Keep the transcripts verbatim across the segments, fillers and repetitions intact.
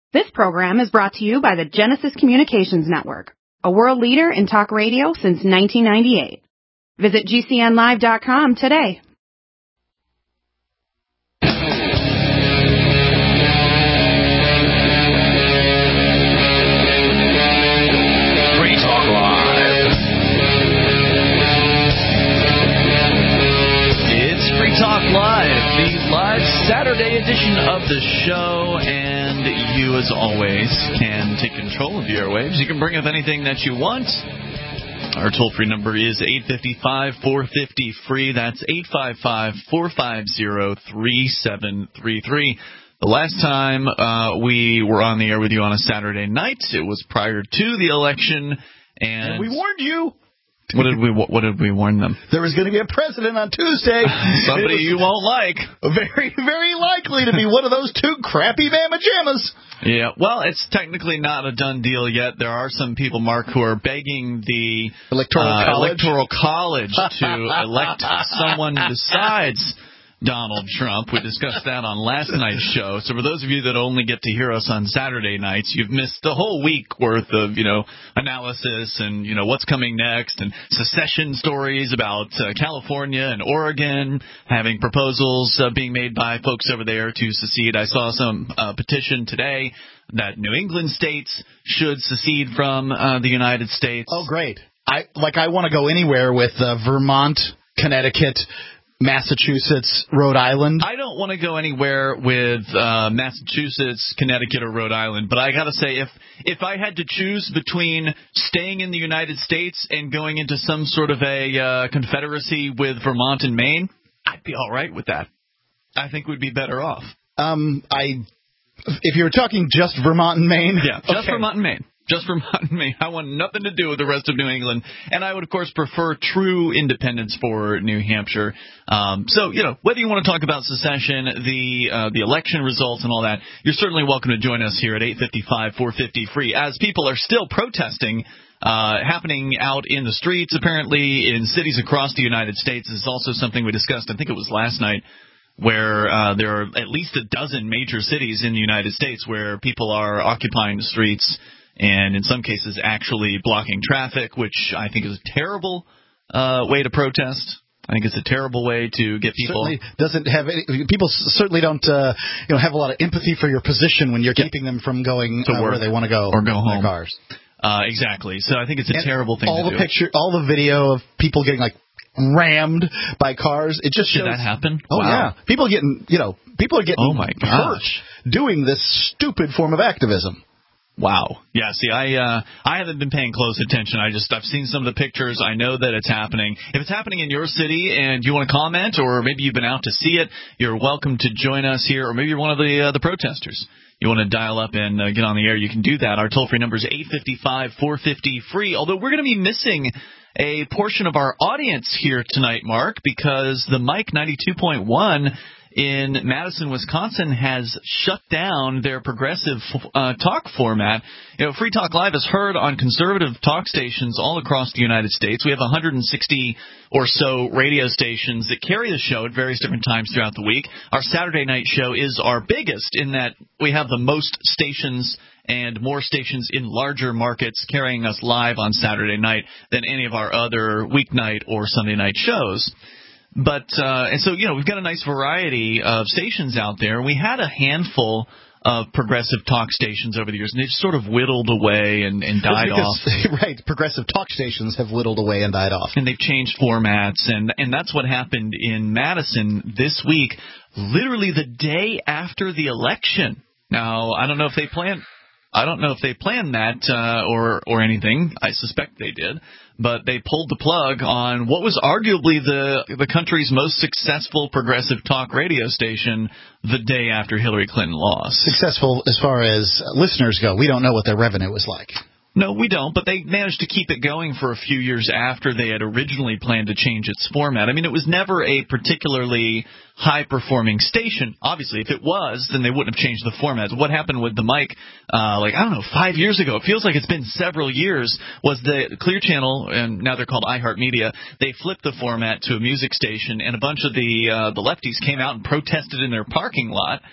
This program is brought to you by the Genesis Communications Network, a world leader in talk radio since nineteen ninety-eight. Visit G C N live dot com today. Free Talk Live. It's Free Talk Live, the live Saturday edition of the show, and you, as always, can take control of the airwaves. You can bring up anything that you want. Our toll-free number is eight five five, four five zero, free. That's eight five five, four five zero, three seven three three. The last time uh, we were on the air with you on a Saturday night, it was prior to the election, and, and we warned you. What did we What did we warn them? There was going to be a president on Tuesday. Somebody you won't like. Very, very likely to be one of those two crappy mama jammas. Yeah, well, it's technically not a done deal yet. There are some people, Mark, who are begging the Electoral uh, College, Electoral College to elect someone besides Donald Trump. We discussed that on last night's show. So for those of you that only get to hear us on Saturday nights, you've missed a whole week worth of, you know, analysis and, you know, what's coming next and secession stories about uh, California and Oregon having proposals uh, being made by folks over there to secede. I saw some uh, petition today that New England states should secede from uh, the United States. Oh, great. I like I want to go anywhere with uh, Vermont, Connecticut, Massachusetts, Rhode Island. I don't want to go anywhere with uh, Massachusetts, Connecticut, or Rhode Island, but I got to say, if if I had to choose between staying in the United States and going into some sort of a uh, confederacy with Vermont and Maine, I'd be all right with that. I think we'd be better off. Um, I, if you were talking just Vermont and Maine, yeah, just okay. Vermont and Maine. Just Vermont and Maine. I want nothing to do with the rest of New England. And I would, of course, prefer true independence for New Hampshire. Um, so, you know, whether you want to talk about secession, the uh, the election results and all that, you're certainly welcome to join us here at eight five five, four five zero, free. As people are still protesting, uh, happening out in the streets, apparently, in cities across the United States. This is also something we discussed, I think it was last night, where uh, there are at least a dozen major cities in the United States where people are occupying the streets and in some cases actually blocking traffic, which I think is a terrible uh, way to protest. I think it's a terrible way to get people. Certainly doesn't have any, people certainly don't uh, you know have a lot of empathy for your position when you're yeah. keeping them from going to uh, work where they want to go or go in home. Their cars. Uh, exactly. So I think it's a and terrible thing all to the do. Picture, all the video of people getting like rammed by cars. It just shows. Did that happen? Oh wow. yeah, people getting you know people are getting oh my hurt gosh. doing this stupid form of activism. Wow. Yeah, see, I uh, I haven't been paying close attention. I just, I've seen some of the pictures. I know that it's happening. If it's happening in your city and you want to comment, or maybe you've been out to see it, you're welcome to join us here. Or maybe you're one of the uh, the protesters. You want to dial up and uh, get on the air, you can do that. Our toll-free number is eight five five, four five zero, free. Although we're going to be missing a portion of our audience here tonight, Mark, because the Mike ninety-two point one in Madison, Wisconsin, has shut down their progressive uh, talk format. You know, Free Talk Live is heard on conservative talk stations all across the United States. We have one hundred sixty or so radio stations that carry the show at various different times throughout the week. Our Saturday night show is our biggest in that we have the most stations and more stations in larger markets carrying us live on Saturday night than any of our other weeknight or Sunday night shows. But, uh, and so, you know, we've got a nice variety of stations out there. We had a handful of progressive talk stations over the years, and they've sort of whittled away and, and died because, off. Right, progressive talk stations have whittled away and died off. And they've changed formats, and, and that's what happened in Madison this week, literally the day after the election. Now, I don't know if they planned... I don't know if they planned that uh, or or anything. I suspect they did. But they pulled the plug on what was arguably the the country's most successful progressive talk radio station the day after Hillary Clinton lost. Successful as far as listeners go. We don't know what their revenue was like. No, we don't, but they managed to keep it going for a few years after they had originally planned to change its format. I mean, it was never a particularly high-performing station. Obviously, if it was, then they wouldn't have changed the format. What happened with the mic, uh, like, I don't know, five years ago, it feels like it's been several years, was the Clear Channel, and now they're called iHeartMedia, they flipped the format to a music station, and a bunch of the uh, the lefties came out and protested in their parking lot.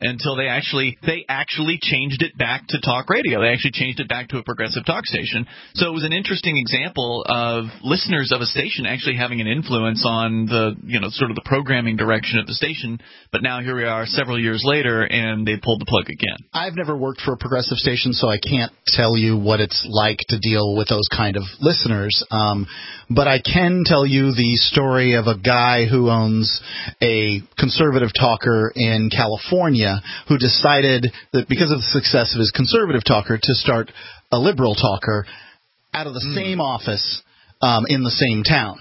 until they actually they actually changed it back to talk radio. They actually changed it back to a progressive talk station. So it was an interesting example of listeners of a station actually having an influence on the, you know, sort of the programming direction of the station. But now here we are several years later, and they pulled the plug again. I've never worked for a progressive station, so I can't tell you what it's like to deal with those kind of listeners. Um, but I can tell you the story of a guy who owns a conservative talker in California who decided that because of the success of his conservative talker to start a liberal talker out of the mm. same office um, in the same town.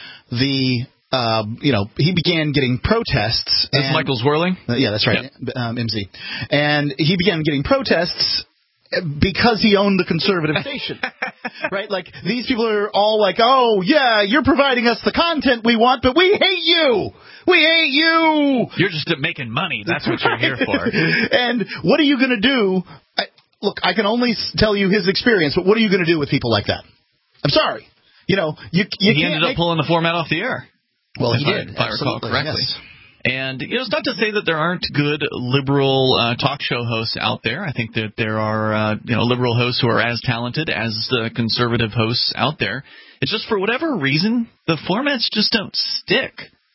The uh, you know he began getting protests. That's and, Michael Zwirling? Uh, yeah, that's right, yep. um, M Z. And he began getting protests because he owned the conservative station, right? Like, these people are all like, oh, yeah, you're providing us the content we want, but we hate you. We hate you. You're just making money. That's what you're here for. And what are you going to do? I, look, I can only tell you his experience, but what are you going to do with people like that? I'm sorry. You know, you, you he can't ended up make... pulling the format off the air. Well, he if did. I, if I recall correctly. Yes. And, you know, it's not to say that there aren't good liberal uh, talk show hosts out there. I think that there are, uh, you know, liberal hosts who are as talented as the conservative hosts out there. It's just for whatever reason, the formats just don't stick.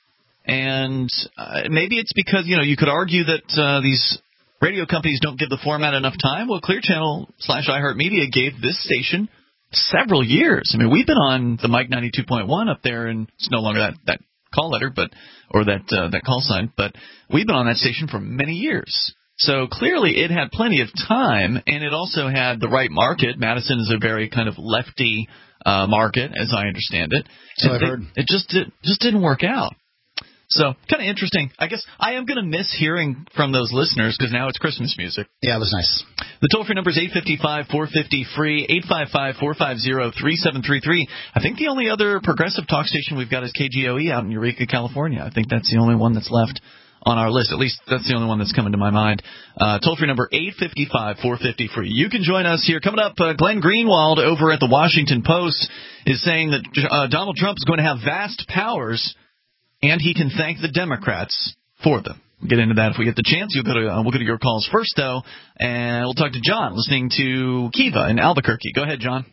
And uh, maybe it's because, you know, you could argue that uh, these radio companies don't give the format enough time. Well, Clear Channel slash iHeartMedia gave this station several years. I mean, we've been on the Mike ninety-two point one up there, and it's no longer that, that call letter, but or that uh, that call sign, but we've been on that station for many years. So clearly it had plenty of time, and it also had the right market. Madison is a very kind of lefty uh, market, as I understand it. So and I've they, heard. It just did, just didn't work out. So kind of interesting. I guess I am going to miss hearing from those listeners because now it's Christmas music. Yeah, it was nice. The toll-free number is eight five five, four five zero, free, eight five five, four five zero, three seven three three. I think the only other progressive talk station we've got is K G O E out in Eureka, California. I think that's the only one that's left on our list. At least that's the only one that's coming to my mind. Uh, toll-free number eight five five, four five zero, free. You can join us here. Coming up, uh, Glenn Greenwald over at the Washington Post is saying that uh, Donald Trump is going to have vast powers, and he can thank the Democrats for them. We'll get into that if we get the chance. You'll go to, uh, we'll go to your calls first, though, and we'll talk to John, listening to Kiva in Albuquerque. Go ahead, John.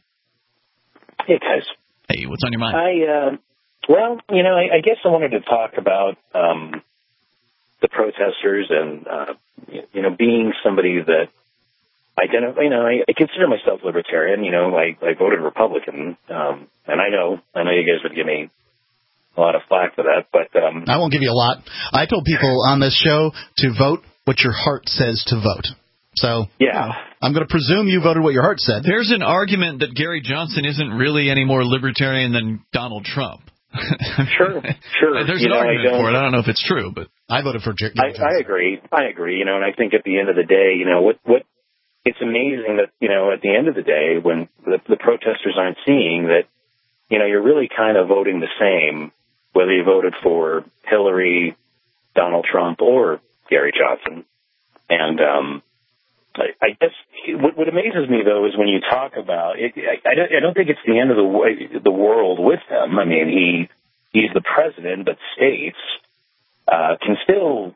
Hey, guys. Hey, what's on your mind? I, uh, well, you know, I, I guess I wanted to talk about um, the protesters and, uh, you know, being somebody that identify, you know, I, I consider myself libertarian. You know, I, I voted Republican, um, and I know, I know you guys would give me a lot of flack for that, but um, I won't give you a lot. I told people on this show to vote what your heart says to vote. So yeah, you know, I'm going to presume you voted what your heart said. There's an argument that Gary Johnson isn't really any more libertarian than Donald Trump. Sure, sure. There's you an know, argument for it. I don't know if it's true, but I voted for Gary Johnson. I, I agree. I agree. You know, and I think at the end of the day, you know, what what it's amazing that, you know, at the end of the day, when the, the protesters aren't seeing that, you know, you're really kind of voting the same, whether you voted for Hillary, Donald Trump, or Gary Johnson. And um, I, I guess what, what amazes me, though, is when you talk about it, I, I, don't, I don't think it's the end of the the world with him. I mean, he he's the president, but states uh, can still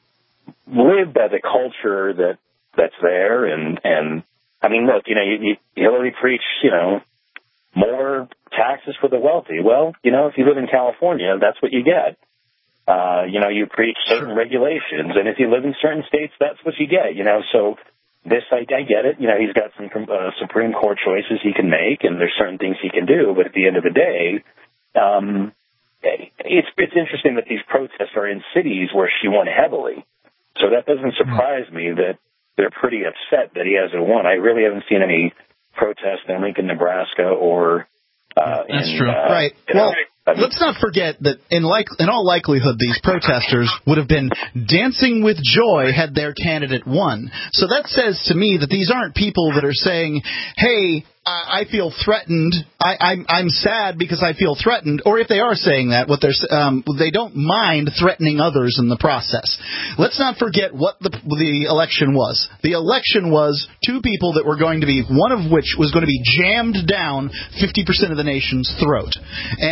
live by the culture that that's there. And, and I mean, look, you know, you, you, Hillary preached, you know, more taxes for the wealthy. Well, you know, if you live in California, that's what you get. Uh, you know, you preach certain sure. regulations, and if you live in certain states, that's what you get, you know. So this, I, I get it. You know, he's got some uh, Supreme Court choices he can make, and there's certain things he can do. But at the end of the day, um, it's it's interesting that these protests are in cities where she won heavily. So that doesn't surprise me that they're pretty upset that he hasn't won. I really haven't seen any protests in Lincoln, Nebraska, or uh, That's in, true. Uh, right. Well, let's not forget that in like in all likelihood, these protesters would have been dancing with joy had their candidate won. So that says to me that these aren't people that are saying, "Hey, I, I feel threatened. I, I'm I'm sad because I feel threatened." Or if they are saying that, what they're um, they don't mind threatening others in the process. Let's not forget what the the election was. The election was two people that were going to be, one of which was going to be jammed down fifty percent of the nation's throat. And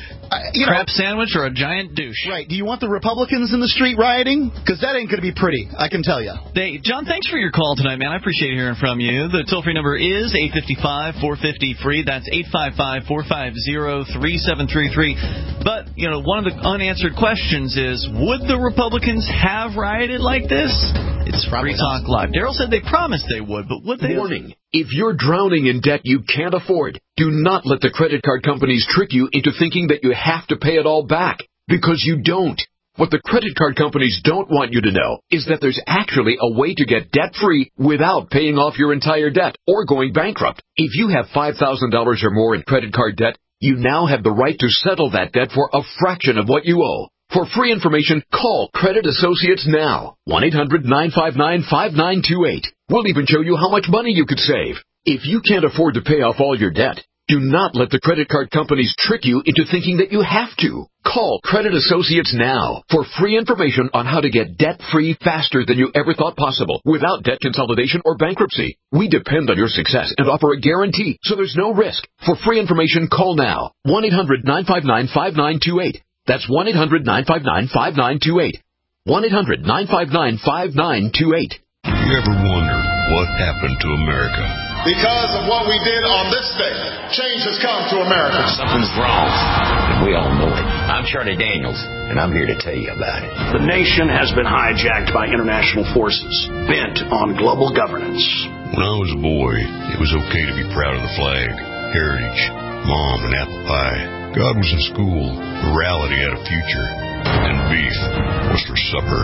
Uh, you Crap know, sandwich or a giant douche. Right. Do you want the Republicans in the street rioting? Because that ain't going to be pretty, I can tell you. They, John, thanks for your call tonight, man. I appreciate hearing from you. The toll-free number is eight five five, four five zero, free. That's eight five five, four five zero, three seven three three. But, you know, one of the unanswered questions is, would the Republicans have rioted like this? It's Free Talk Live. Daryl said they promised they would, but would they? Warning. If you're drowning in debt you can't afford, do not let the credit card companies trick you into thinking that you have to pay it all back, because you don't. What the credit card companies don't want you to know is that there's actually a way to get debt-free without paying off your entire debt or going bankrupt. If you have five thousand dollars or more in credit card debt, you now have the right to settle that debt for a fraction of what you owe. For free information, call Credit Associates now. one eight hundred, nine five nine, five nine two eight. We'll even show you how much money you could save. If you can't afford to pay off all your debt, do not let the credit card companies trick you into thinking that you have to. Call Credit Associates now for free information on how to get debt-free faster than you ever thought possible without debt consolidation or bankruptcy. We depend on your success and offer a guarantee, so there's no risk. For free information, call now. one eight hundred, nine five nine, five nine two eight. That's one eight hundred, nine five nine, five nine two eight. one eight hundred, nine five nine, five nine two eight. You ever wonder what happened to America? Because of what we did on this day, change has come to America. Something's wrong, and we all know it. I'm Charlie Daniels, and I'm here to tell you about it. The nation has been hijacked by international forces, bent on global governance. When I was a boy, it was okay to be proud of the flag, heritage, mom, and apple pie. God was in school, morality had a future, and beef was for supper.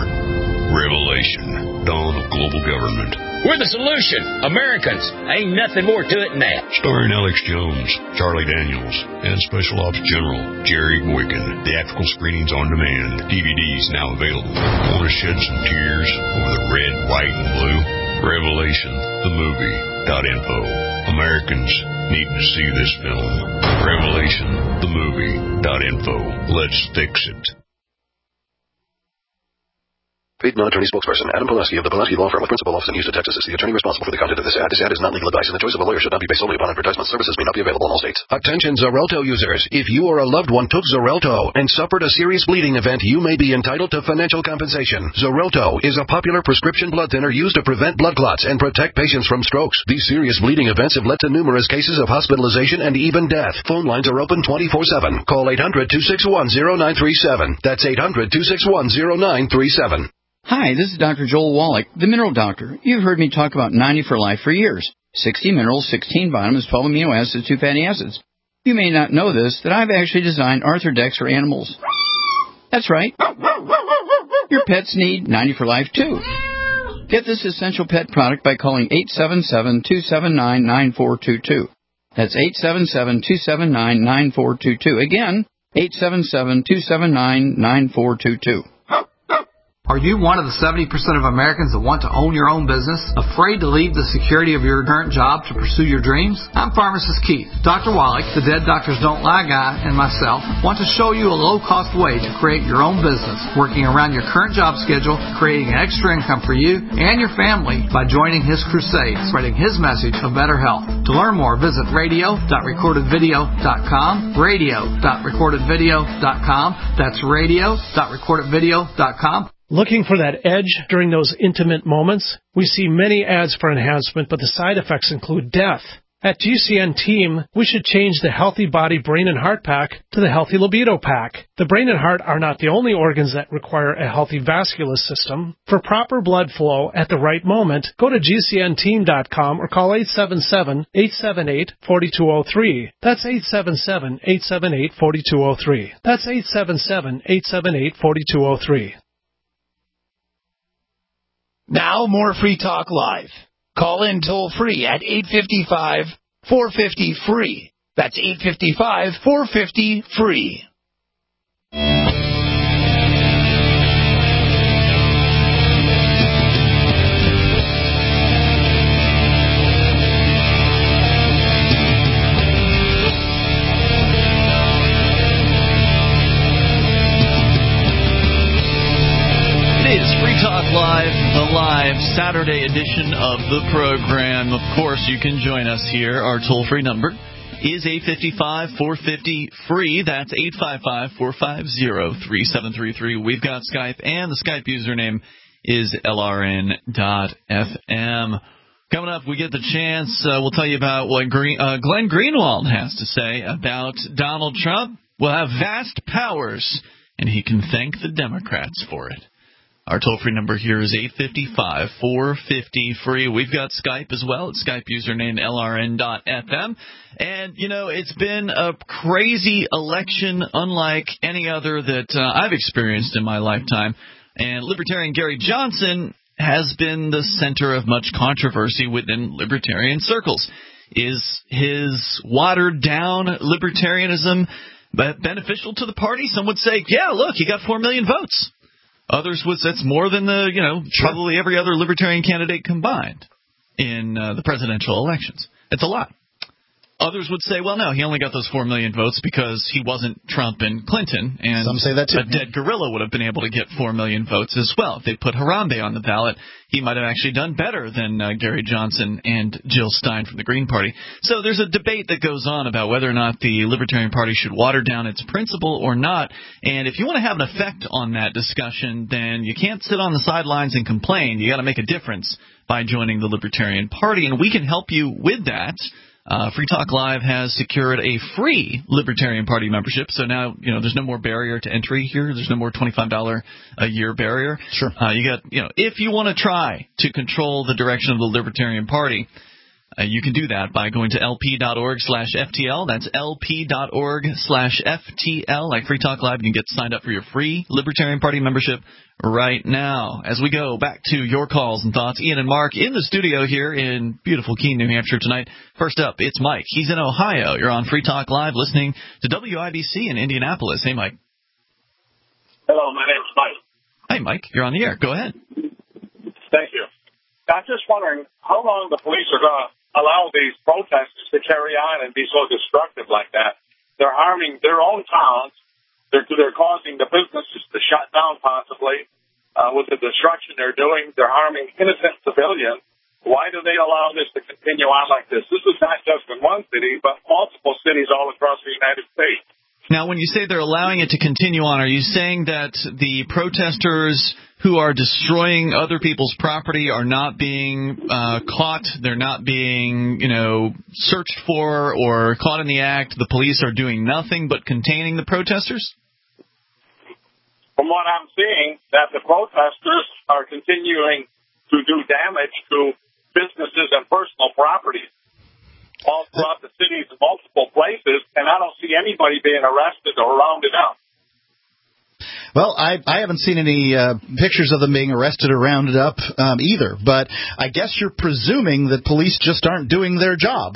Revelation, dawn of global government. We're the solution. Americans. Ain't nothing more to it than that. Starring Alex Jones, Charlie Daniels, and Special Ops General Jerry Boykin. Theatrical screenings on demand. D V Ds now available. Want to shed some tears over the red, white, and blue? Revelation, the movie, dot info. Americans need to see this film. Revelation, the movie, dot info. Let's fix it. Paid non-attorney spokesperson Adam Pulaski of the Pulaski Law Firm with principal office in Houston, Texas is the attorney responsible for the content of this ad. This ad is not legal advice, and the choice of a lawyer should not be based solely upon advertisement. Services may not be available in all states. Attention Xarelto users. If you or a loved one took Xarelto and suffered a serious bleeding event, you may be entitled to financial compensation. Xarelto is a popular prescription blood thinner used to prevent blood clots and protect patients from strokes. These serious bleeding events have led to numerous cases of hospitalization and even death. Phone lines are open twenty-four seven. Call eight hundred, two six one, zero nine three seven. That's eight hundred, two six one, zero nine three seven. Hi, this is Doctor Joel Wallach, the Mineral Doctor. You've heard me talk about ninety for Life for years. sixty minerals, sixteen vitamins, twelve amino acids, two fatty acids. You may not know this, that I've actually designed Arthrodex for animals. That's right. Your pets need ninety for Life, too. Get this essential pet product by calling eight seven seven, two seven nine, nine four two two. That's eight seven seven, two seven nine, nine four two two. Again, eight seven seven, two seven nine, nine four two two. Are you one of the seventy percent of Americans that want to own your own business, afraid to leave the security of your current job to pursue your dreams? I'm Pharmacist Keith. Doctor Wallach, the Dead Doctors Don't Lie guy, and myself want to show you a low-cost way to create your own business, working around your current job schedule, creating an extra income for you and your family by joining his crusade, spreading his message of better health. To learn more, visit radio dot recorded video dot com, radio dot recorded video dot com. That's radio dot recorded video dot com. Looking for that edge during those intimate moments? We see many ads for enhancement, but the side effects include death. At G C N Team, we should change the Healthy Body Brain and Heart Pack to the Healthy Libido Pack. The brain and heart are not the only organs that require a healthy vascular system. For proper blood flow at the right moment, go to G C N team dot com or call eight seven seven, eight seven eight, four two zero three. That's eight seven seven, eight seven eight, four two zero three. That's eight seven seven, eight seven eight, four two zero three. Now more Free Talk Live. Call in toll free at eight five five, four five zero, free. That's eight five five, four five zero, free. Live, the live Saturday edition of the program. Of course, you can join us here. Our toll-free number, is eight five five, four five zero, free. That's eight five five, four five zero, three seven three three. We've got Skype, and the Skype username is L R N dot F M. Coming up, we get the chance. Uh, we'll tell you about what Green, uh, Glenn Greenwald has to say about Donald Trump. Will have vast powers, and he can thank the Democrats for it. Our toll-free number here is eight five five, four five zero, free. We've got Skype as well. It's Skype username L R N dot F M. And, you know, it's been a crazy election unlike any other that uh, I've experienced in my lifetime. And Libertarian Gary Johnson has been the center of much controversy within libertarian circles. Is his watered-down libertarianism beneficial to the party? Some would say, yeah, look, he got four million votes. Others would say it's more than the, you know, probably every other libertarian candidate combined in uh, the presidential elections. It's a lot. Others would say, well, no, he only got those four million votes because he wasn't Trump and Clinton, and Some say that too. a dead gorilla would have been able to get four million votes as well. If they put Harambe on the ballot, he might have actually done better than uh, Gary Johnson and Jill Stein from the Green Party. So there's a debate that goes on about whether or not the Libertarian Party should water down its principle or not. And if you want to have an effect on that discussion, then you can't sit on the sidelines and complain. You got to make a difference by joining the Libertarian Party, and we can help you with that. Uh, Free Talk Live has secured a free Libertarian Party membership, so now, you know, there's no more barrier to entry here. There's no more twenty-five dollars a year barrier. Sure. Uh, you got, you know, if you want to try to control the direction of the Libertarian Party, uh, you can do that by going to lp.org slash FTL. That's lp.org slash FTL. Like Free Talk Live, you can get signed up for your free Libertarian Party membership right now. As we go back to your calls and thoughts, Ian and Mark in the studio here in beautiful Keene, New Hampshire tonight. First up, it's Mike. He's in Ohio. You're on Free Talk Live listening to W I B C in Indianapolis. Hey, Mike. Hello, my name's Mike. Hey, Mike. You're on the air. Go ahead. Thank you. I'm just wondering how long the police are going to allow these protesters to carry on and be so destructive like that. They're harming their own towns. They're, they're causing the businesses to shut down possibly uh, with the destruction they're doing. They're harming innocent civilians. Why do they allow this to continue on like this? This is not just in one city, but multiple cities all across the United States. Now, when you say they're allowing it to continue on, are you saying that the protesters who are destroying other people's property are not being uh, caught? They're not being, you know, searched for or caught in the act? The police are doing nothing but containing the protesters? From what I'm seeing, that the protesters are continuing to do damage to businesses and personal properties all throughout the cities in multiple places, and I don't see anybody being arrested or rounded up. Well, I, I haven't seen any uh, pictures of them being arrested or rounded up um, either, but I guess you're presuming that police just aren't doing their job.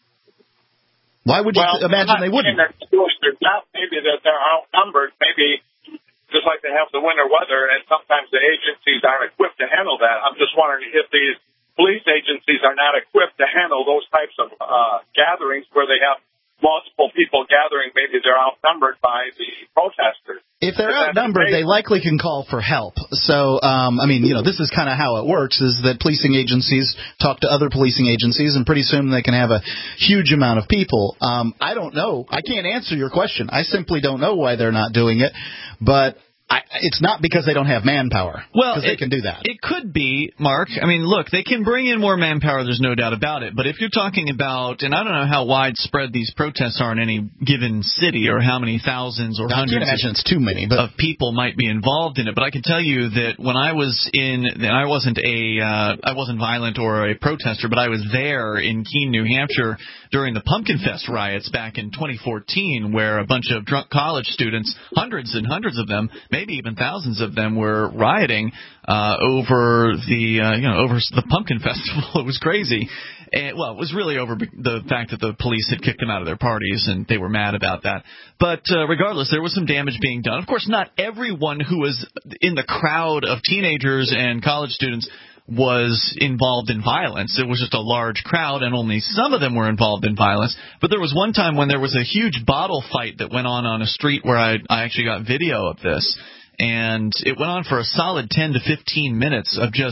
Why would you well, th- imagine they wouldn't? They're doing their job. Maybe that they're outnumbered. Maybe just like they have the winter weather, and sometimes the agencies aren't equipped to handle that. I'm just wondering if these police agencies are not equipped to handle those types of uh, gatherings where they have multiple people gathering. Maybe they're outnumbered by the protesters. If they're outnumbered, they likely can call for help. So, um, I mean, you know, this is kind of how it works, is that policing agencies talk to other policing agencies, and pretty soon they can have a huge amount of people. Um, I don't know. I can't answer your question. I simply don't know why they're not doing it. But I, it's not because they don't have manpower. Well, because they can do that. It could be, Mark. I mean, look, they can bring in more manpower. There's no doubt about it. But if you're talking about, and I don't know how widespread these protests are in any given city, or how many thousands or I hundreds can't imagine it's too many, but of people might be involved in it. But I can tell you that when I was in, and I wasn't a, uh, I wasn't violent or a protester, but I was there in Keene, New Hampshire during the Pumpkin Fest riots back in twenty fourteen, where a bunch of drunk college students, hundreds and hundreds of them, maybe even thousands of them, were rioting uh, over the uh, you know over the Pumpkin Festival. It was crazy. And, well, it was really over the fact that the police had kicked them out of their parties, and they were mad about that. But uh, regardless, there was some damage being done. Of course, not everyone who was in the crowd of teenagers and college students was involved in violence. It was just a large crowd, and only some of them were involved in violence. But there was one time when there was a huge bottle fight that went on on a street where I, I actually got video of this. And it went on for a solid ten to fifteen minutes of just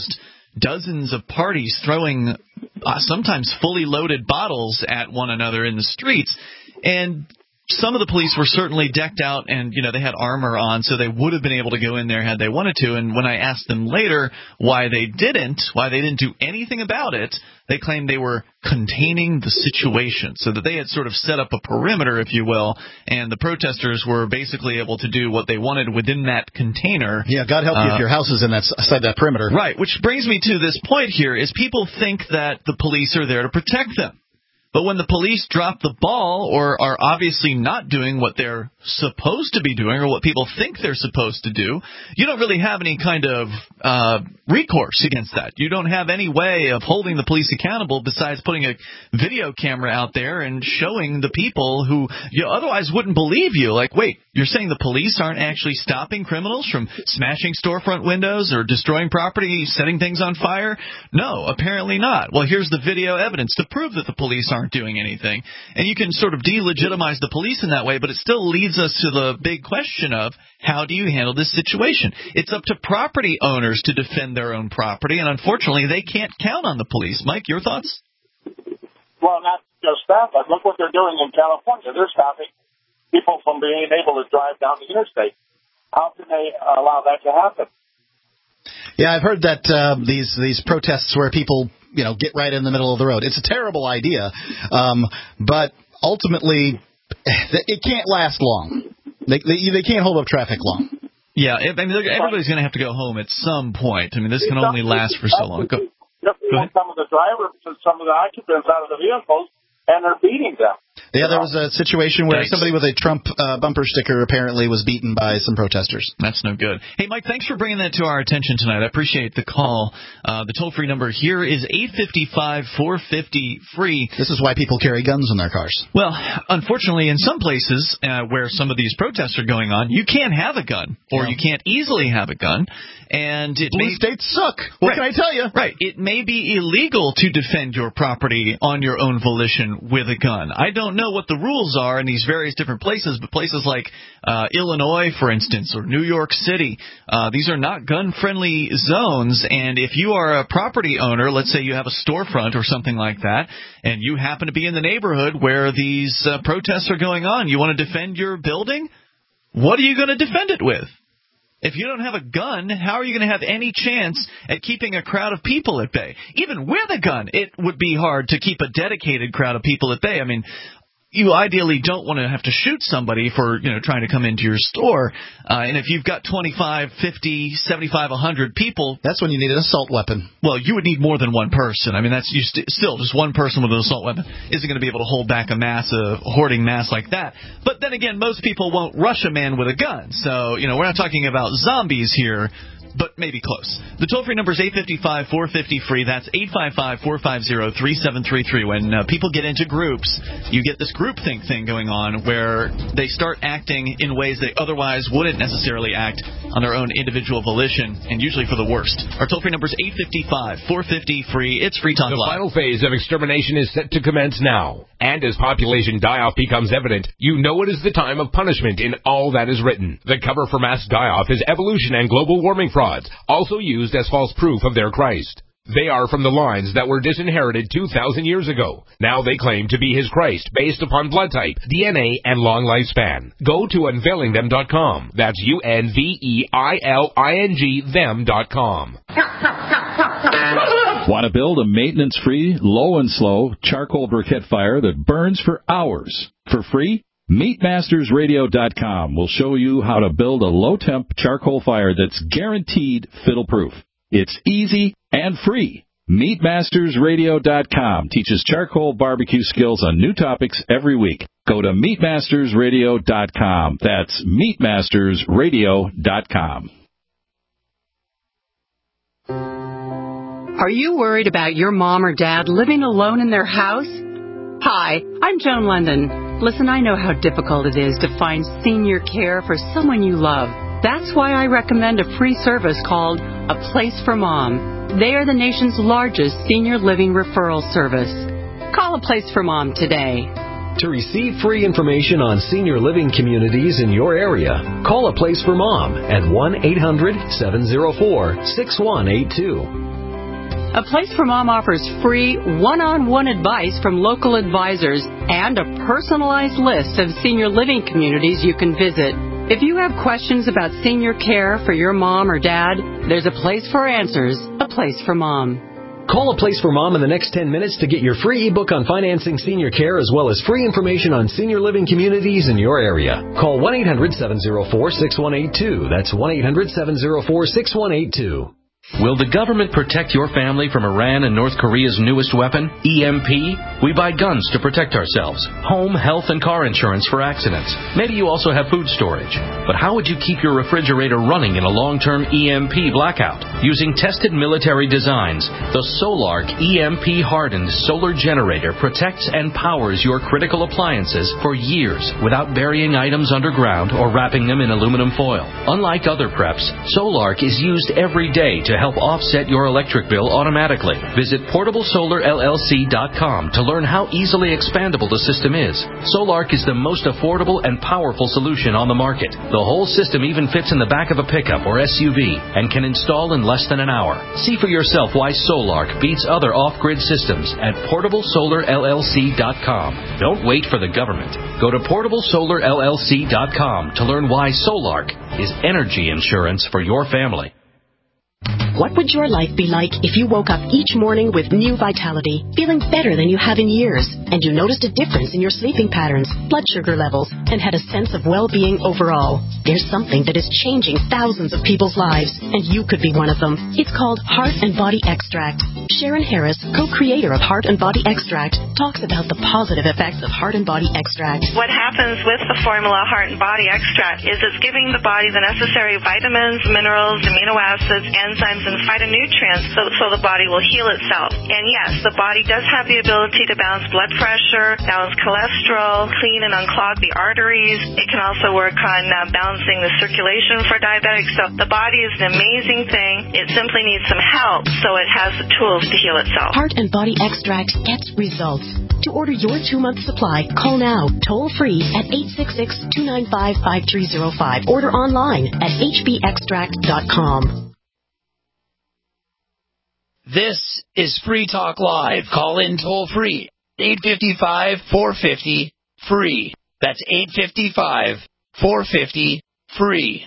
dozens of parties throwing uh, sometimes fully loaded bottles at one another in the streets. And some of the police were certainly decked out and, you know, they had armor on, so they would have been able to go in there had they wanted to. And when I asked them later why they didn't, why they didn't do anything about it, they claimed they were containing the situation, so that they had sort of set up a perimeter, if you will, and the protesters were basically able to do what they wanted within that container. Yeah, God help you uh, if your house is in that inside that perimeter. Right, which brings me to this point here, is people think that the police are there to protect them. But when the police drop the ball or are obviously not doing what they're supposed to be doing or what people think they're supposed to do, you don't really have any kind of uh, recourse against that. You don't have any way of holding the police accountable besides putting a video camera out there and showing the people who you know, otherwise wouldn't believe you. Like, wait, you're saying the police aren't actually stopping criminals from smashing storefront windows or destroying property, setting things on fire? No, apparently not. Well, here's the video evidence to prove that the police aren't doing anything. And you can sort of delegitimize the police in that way, but it still leads us to the big question of how do you handle this situation? It's up to property owners to defend their own property, and unfortunately they can't count on the police. Mike, your thoughts? Well, not just that, but look what they're doing in California. They're stopping people from being able to drive down the interstate. How can they allow that to happen? Yeah, I've heard that uh, these these protests where people, you know, get right in the middle of the road. It's a terrible idea, um, but ultimately it can't last long. They, they they can't hold up traffic long. Yeah, I mean, everybody's going to have to go home at some point. I mean, this can only last for so long. Go, go ahead. Some of the drivers and some of the occupants out of the vehicles, and they're beating them. Yeah, there was a situation where thanks. somebody with a Trump uh, bumper sticker apparently was beaten by some protesters. That's no good. Hey, Mike, thanks for bringing that to our attention tonight. I appreciate the call. Uh, the toll-free number here is eight five five, four five zero, free. This is why people carry guns in their cars. Well, unfortunately, in some places uh, where some of these protests are going on, you can't have a gun, or yeah. you can't easily have a gun. And it Blue may, states suck. What right, can I tell you? Right. It may be illegal to defend your property on your own volition with a gun. I don't know what the rules are in these various different places, but places like uh, Illinois, for instance, or New York City, uh, these are not gun-friendly zones. And if you are a property owner, let's say you have a storefront or something like that, and you happen to be in the neighborhood where these uh, protests are going on, you want to defend your building? What are you going to defend it with? If you don't have a gun, how are you going to have any chance at keeping a crowd of people at bay? Even with a gun, it would be hard to keep a dedicated crowd of people at bay. I mean, you ideally don't want to have to shoot somebody for, you know, trying to come into your store. Uh, and if you've got twenty-five, fifty, seventy-five, one hundred people... That's when you need an assault weapon. Well, you would need more than one person. I mean, that's you st- still just one person with an assault weapon isn't going to be able to hold back a mass, a hoarding mass like that. But then again, most people won't rush a man with a gun. So, you know, we're not talking about zombies here, but maybe close. The toll-free number is eight five five, four five zero, free. That's eight five five, four five zero, three seven three three. When uh, people get into groups, you get this groupthink thing going on where they start acting in ways they otherwise wouldn't necessarily act on their own individual volition, and usually for the worst. Our toll-free number is eight five five, four five zero, free. It's Free Talk The Live. final phase of extermination is set to commence now. And as population die-off becomes evident, you know it is the time of punishment in all that is written. The cover for mass die-off is evolution and global warming frauds, also used as false proof of their Christ. They are from the lines that were disinherited two thousand years ago. Now they claim to be his Christ based upon blood type, D N A, and long lifespan. Go to unveiling them dot com. That's U N V E I L I N G them dot com. Want to build a maintenance-free, low and slow charcoal briquette fire that burns for hours for free? meat masters radio dot com will show you how to build a low-temp charcoal fire that's guaranteed fiddle-proof. It's easy and free. meat masters radio dot com teaches charcoal barbecue skills on new topics every week. Go to meat masters radio dot com. That's meat masters radio dot com. Are you worried about your mom or dad living alone in their house? Hi, I'm Joan London. Listen, I know how difficult it is to find senior care for someone you love. That's why I recommend a free service called A Place for Mom. They are the nation's largest senior living referral service. Call A Place for Mom today. To receive free information on senior living communities in your area, call A Place for Mom at one eight hundred, seven oh four, six one eight two. A Place for Mom offers free one-on-one advice from local advisors and a personalized list of senior living communities you can visit. If you have questions about senior care for your mom or dad, there's a place for answers, A Place for Mom. Call A Place for Mom in the next ten minutes to get your free ebook on financing senior care as well as free information on senior living communities in your area. Call one eight hundred seven oh four six one eight two. That's one eight hundred seven oh four six one eight two. Will the government protect your family from Iran and North Korea's newest weapon, E M P? We buy guns to protect ourselves, home, health, and car insurance for accidents. Maybe you also have food storage. But how would you keep your refrigerator running in a long-term E M P blackout? Using tested military designs, the Solark E M P-hardened solar generator protects and powers your critical appliances for years without burying items underground or wrapping them in aluminum foil. Unlike other preps, Solark is used every day to help offset your electric bill automatically. Visit portable solar L L C dot com to learn how easily expandable the system is. Solark is the most affordable and powerful solution on the market. The whole system even fits in the back of a pickup or S U V and can install in less than an hour. See for yourself why Solark beats other off-grid systems at portable solar L L C dot com. Don't wait for the government. Go to portable solar L L C dot com to learn why Solark is energy insurance for your family. What would your life be like if you woke up each morning with new vitality, feeling better than you have in years, and you noticed a difference in your sleeping patterns, blood sugar levels, and had a sense of well-being overall? There's something that is changing thousands of people's lives, and you could be one of them. It's called Heart and Body Extract. Sharon Harris, co-creator of Heart and Body Extract, talks about the positive effects of Heart and Body Extract. What happens with the formula Heart and Body Extract is it's giving the body the necessary vitamins, minerals, amino acids, enzymes, and phytonutrients so, so the body will heal itself. And yes, the body does have the ability to balance blood pressure, balance cholesterol, clean and unclog the arteries. It can also work on uh, balancing the circulation for diabetics. So the body is an amazing thing. It simply needs some help so it has the tools to heal itself. Heart and Body Extract gets results. To order your two-month supply, call now, toll-free at eight six six, two nine five, five three zero five. Order online at h b extract dot com. This is Free Talk Live. Call in toll free. eight five five, four five zero, free. That's eight five five, four five zero, free.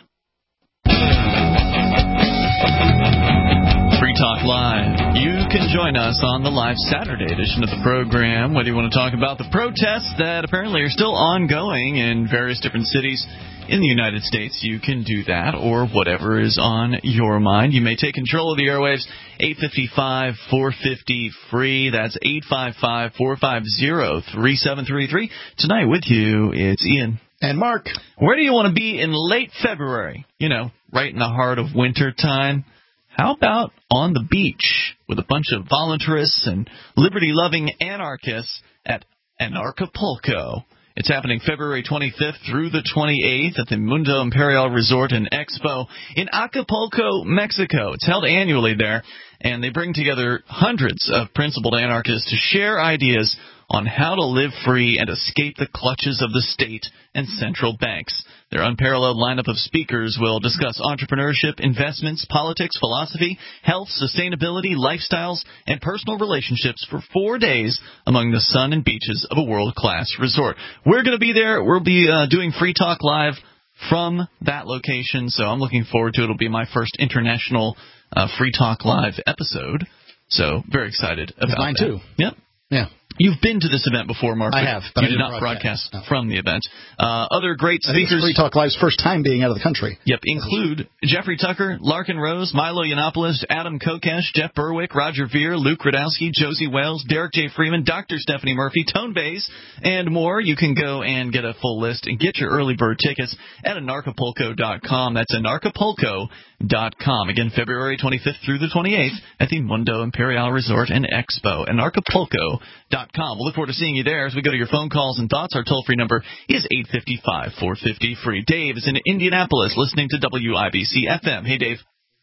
Free Talk Live. You can join us on the live Saturday edition of the program, whether you want to talk about the protests that apparently are still ongoing in various different cities in the United States. You can do that, or whatever is on your mind. You may take control of the airwaves, eight five five, four five zero, free. That's eight five five, four five zero, three seven three three. Tonight with you, it's Ian. And Mark. Where do you want to be in late February? You know, right in the heart of winter time. How about on the beach with a bunch of voluntarists and liberty-loving anarchists at Anarchapulco? It's happening February twenty-fifth through the twenty-eighth at the Mundo Imperial Resort and Expo in Acapulco, Mexico. It's held annually there, and they bring together hundreds of principled anarchists to share ideas on how to live free and escape the clutches of the state and central banks. Their unparalleled lineup of speakers will discuss entrepreneurship, investments, politics, philosophy, health, sustainability, lifestyles, and personal relationships for four days among the sun and beaches of a world-class resort. We're going to be there. We'll be uh, doing Free Talk Live from that location, so I'm looking forward to it. It'll be my first international uh, Free Talk Live episode, so very excited about it's mine that. too. Yep. Yeah. You've been to this event before, Mark. I have, you but I did didn't not broadcast, broadcast no. from the event. Uh, other great I think speakers. it's Free Talk Live's first time being out of the country. Yep, include Jeffrey Tucker, Larkin Rose, Milo Yiannopoulos, Adam Kokesh, Jeff Berwick, Roger Veer, Luke Radowski, Josie Wales, Derek J. Freeman, Doctor Stephanie Murphy, Tone Bays, and more. You can go and get a full list and get your early bird tickets at anarchapulco dot com. That's anarchapulco dot com. Again, February twenty-fifth through the twenty-eighth at the Mundo Imperial Resort and Expo, anarchapulco dot com. We'll look forward to seeing you there as we go to your phone calls and thoughts. Our toll-free number is eight five five, four five zero, free. Dave is in Indianapolis listening to W I B C F M. Hey, Dave.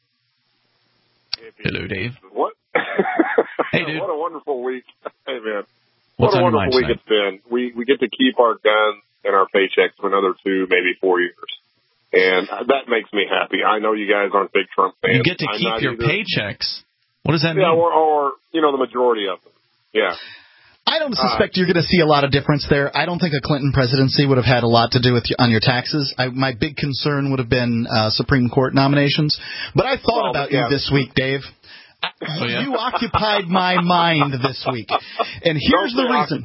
Hello, Dave. What? Hey, dude. What a wonderful week. Hey, man. What's what a on your wonderful mind week tonight? it's been. We, we get to keep our guns and our paychecks for another two, maybe four years. And that makes me happy. I know you guys aren't big Trump fans. You get to I'm keep not your either. paychecks. What does that yeah, mean? or, or, you know, the majority of them. Yeah. I don't suspect uh, you're going to see a lot of difference there. I don't think a Clinton presidency would have had a lot to do with you, on your taxes. I, my big concern would have been uh, Supreme Court nominations. But I thought well, about yeah. you this week, Dave. Oh, yeah? You occupied my mind this week. And here's Don't the reason.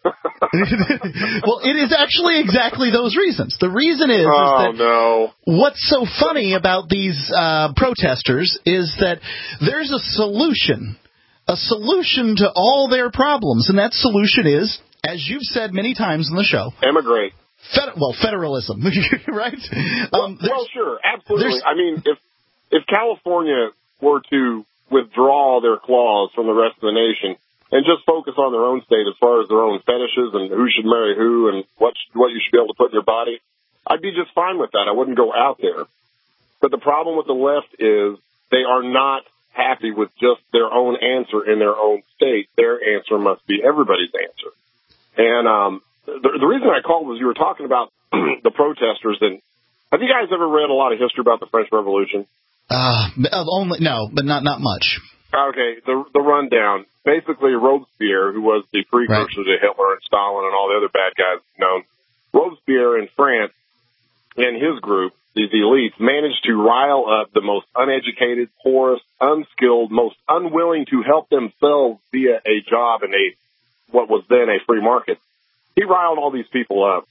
Occupy. Well, it is actually exactly those reasons. The reason is, oh, is that no. what's so funny about these uh, protesters is that there's a solution, a solution to all their problems. And that solution is, as you've said many times in the show, emigrate. Fed- well, federalism, right? Um, well, well, sure, absolutely. I mean, if if California were to withdraw their claws from the rest of the nation and just focus on their own state as far as their own fetishes and who should marry who and what what you should be able to put in your body, I'd be just fine with that. I wouldn't go out there. But the problem with the left is they are not happy with just their own answer in their own state. Their answer must be everybody's answer. And um, the, the reason I called was you were talking about the protesters. And have you guys ever read a lot of history about the French Revolution? Uh, only no, but not not much. Okay, the the rundown. Basically, Robespierre, who was the precursor right. to Hitler and Stalin and all the other bad guys known, Robespierre in France and his group, these elites, managed to rile up the most uneducated, poorest, unskilled, most unwilling to help themselves via a job in a what was then a free market. He riled all these people up,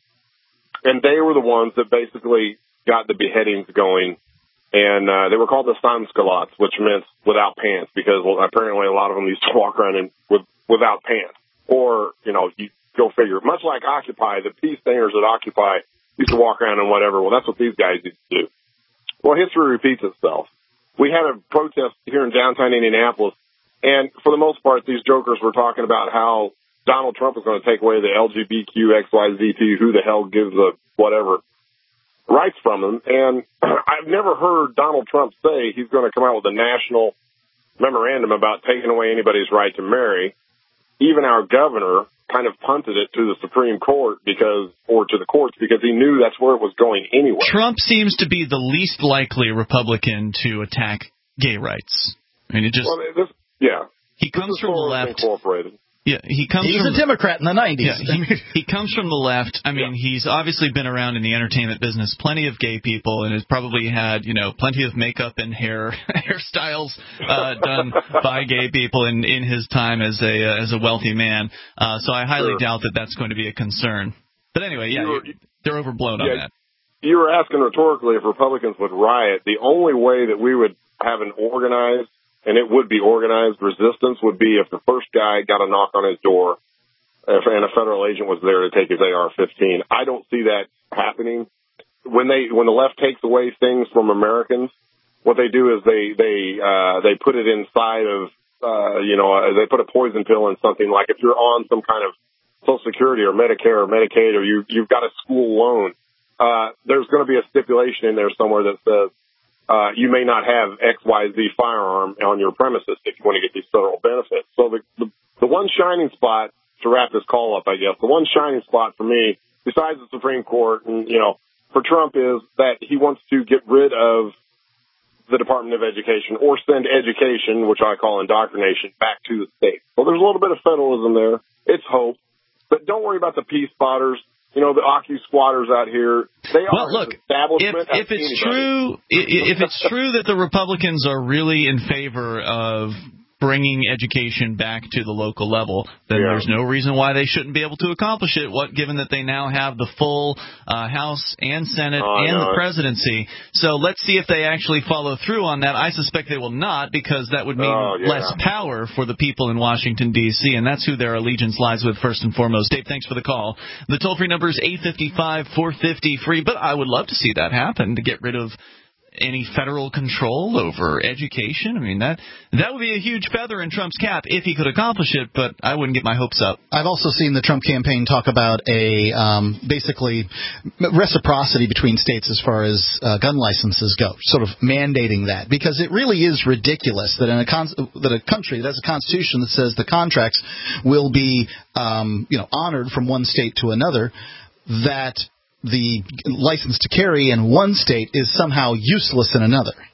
and they were the ones that basically got the beheadings going. And uh, they were called the sans-culottes, which meant without pants, because well, apparently a lot of them used to walk around in, with, without pants. Or, you know, you go figure. Much like Occupy, the peace singers at Occupy used to walk around in whatever. Well, that's what these guys used to do. Well, history repeats itself. We had a protest here in downtown Indianapolis, and for the most part, these jokers were talking about how Donald Trump was going to take away the L G B T Q X Y Z T, who the hell gives a whatever rights from them. And I've never heard Donald Trump say he's going to come out with a national memorandum about taking away anybody's right to marry. Even our governor kind of punted it to the Supreme Court because, or to the courts, because he knew that's where it was going anyway. Trump seems to be the least likely Republican to attack gay rights. I mean, it just, well, this, yeah, he comes from the left. Incorporated. Yeah, he comes He's from, a Democrat in the nineties. Yeah, he, he comes from the left. I mean, yeah. he's obviously been around in the entertainment business, plenty of gay people, and has probably had, you know, plenty of makeup and hair hairstyles uh, done by gay people in, in his time as a uh, as a wealthy man. Uh, so I highly sure. doubt that that's going to be a concern. But anyway, yeah, were, they're overblown yeah, on that. You were asking rhetorically if Republicans would riot. The only way that we would have an organized, and it would be organized resistance, would be if the first guy got a knock on his door if, and a federal agent was there to take his A R fifteen. I don't see that happening. When they when the left takes away things from Americans, what they do is they they uh, they put it inside of uh, you know uh, they put a poison pill in something. Like if you're on some kind of Social Security or Medicare or Medicaid, or you you've got a school loan, uh, there's going to be a stipulation in there somewhere that says Uh, you may not have X Y Z firearm on your premises if you want to get these federal benefits. So the, the the one shining spot, to wrap this call up, I guess, the one shining spot for me, besides the Supreme Court and, you know, for Trump is that he wants to get rid of the Department of Education or send education, which I call indoctrination, back to the states. So there's a little bit of federalism there. It's hope. But don't worry about the peace spotters. You know, the Occu squatters out here, they well, are look, establishment. If, if it's true, if it's true that the Republicans are really in favor of bringing education back to the local level, then yeah. there's no reason why they shouldn't be able to accomplish it, what given that they now have the full uh, House and Senate oh, and the presidency. So let's see if they actually follow through on that. I suspect they will not, because that would mean oh, yeah. less power for the people in Washington, D C, and that's who their allegiance lies with first and foremost. Dave, thanks for the call. The toll-free number is eight five five, four five zero, free, but I would love to see that happen, to get rid of any federal control over education. I mean, that that would be a huge feather in Trump's cap if he could accomplish it, but I wouldn't get my hopes up. I've also seen the Trump campaign talk about a um, basically reciprocity between states as far as uh, gun licenses go, sort of mandating that, because it really is ridiculous that in a con- that a country that has a constitution that says the contracts will be um, you know honored from one state to another, that the license to carry in one state is somehow useless in another.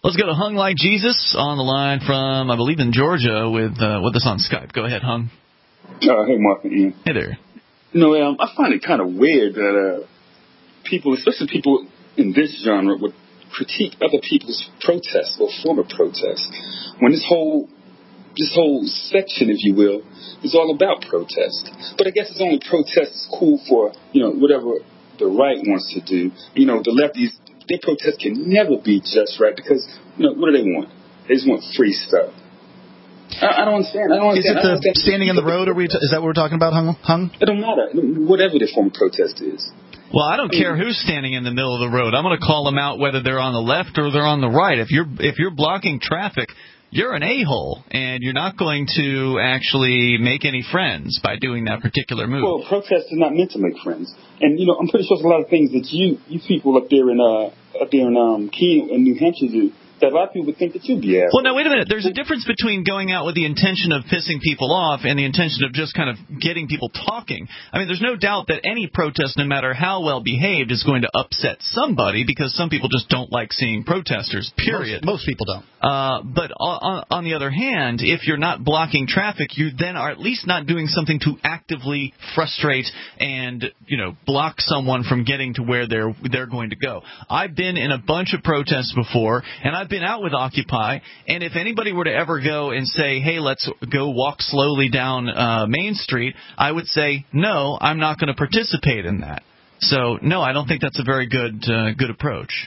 Let's go to Hung Like Jesus on the line from, I believe, in Georgia with uh, with us on Skype. Go ahead, Hung. Uh, hey, Mark and Ian. Hey there. You know, um, I find it kind of weird that uh, people, especially people in this genre, would critique other people's protests or form of protests when this whole this whole section, if you will, is all about protest. But I guess it's only protest is cool for, you know, whatever the right wants to do. You know, the lefties, their protest can never be just right because, you know, what do they want? They just want free stuff. I, I don't understand. I don't understand. Is it the standing in the road? Are we? T- is that what we're talking about, Hung? Hung? It don't matter. Whatever the form of protest is. Well, I don't care who's standing in the middle of the road. I'm going to call them out whether they're on the left or they're on the right. If you're if you're blocking traffic, you're an a-hole, and you're not going to actually make any friends by doing that particular move. Well, protest is not meant to make friends. And, you know, I'm pretty sure there's a lot of things that you you people up there in uh up there in um Keene in New Hampshire do that a lot of people would think that you'd be asking. Well, now, wait a minute. There's a difference between going out with the intention of pissing people off and the intention of just kind of getting people talking. I mean, there's no doubt that any protest, no matter how well behaved, is going to upset somebody because some people just don't like seeing protesters, period. Most, most people don't. Uh, but on, on the other hand, if you're not blocking traffic, you then are at least not doing something to actively frustrate and, you know, block someone from getting to where they're they're going to go. I've been in a bunch of protests before, and I've been out with Occupy, and if anybody were to ever go and say, hey, let's go walk slowly down uh, Main Street, I would say, no, I'm not going to participate in that. So, no, I don't think that's a very good uh, good approach.